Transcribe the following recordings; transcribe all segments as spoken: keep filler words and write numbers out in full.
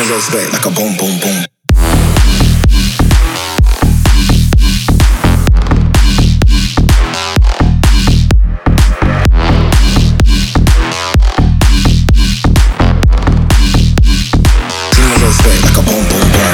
Treat me respect like a boom, boom, boom. Respect like a boom, boom, boom.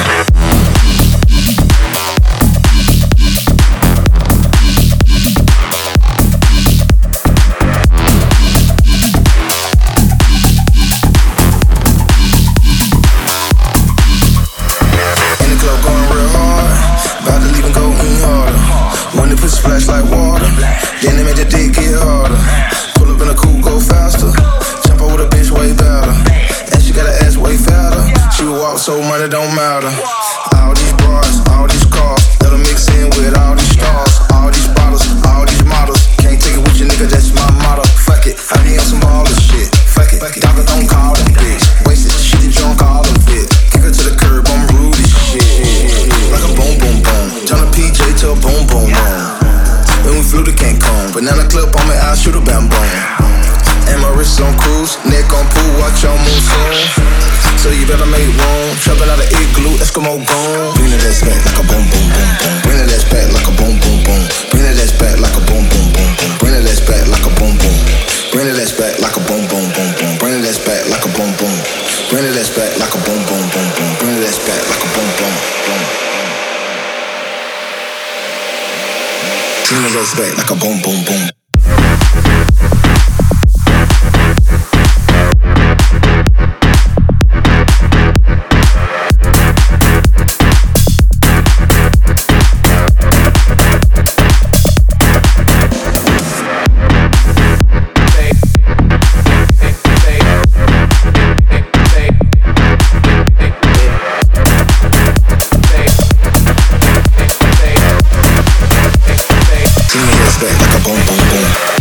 In the club going real hard, about to leave and go even harder. When they put splash like water, then they make the dick get harder. Pull up in a coupe, go faster. Jump over the bitch way better, and she got her ass way fatter. She walk so money don't matter. All these bras, all these cars, let them mix in with all these stars. All these bottles, all these models. Can't take it with your nigga, that's my motto. Fuck it, I be on some baller shit. Fuck it, doctor don't call them bitch. Wasted shit, you drunk all of it. Kick her to the curb, I'm rude as shit. Like a boom, boom, boom. Turn a P J to a boom, boom, boom. When we flew to Cancun, banana clip on me, I shoot a bam boom. And my wrist on cruise, neck on pool, watch your move soon. So you better make room. Trapping out of igloo, Eskimo gone. Bring that ass back like a boom, boom, boom, boom. Bring that ass back like a boom, boom, boom. Bring that ass back like a boom, boom, boom, boom. Bring that ass back like a boom, boom. Bring that ass back like a boom, boom, boom, boom. Bring that ass back like a boom, boom. Bring that ass back like a boom, boom, boom, boom. Bring that ass back like a boom, boom, boom. Bring that ass back like a boom, boom, boom. Respect like a boom, boom, boom.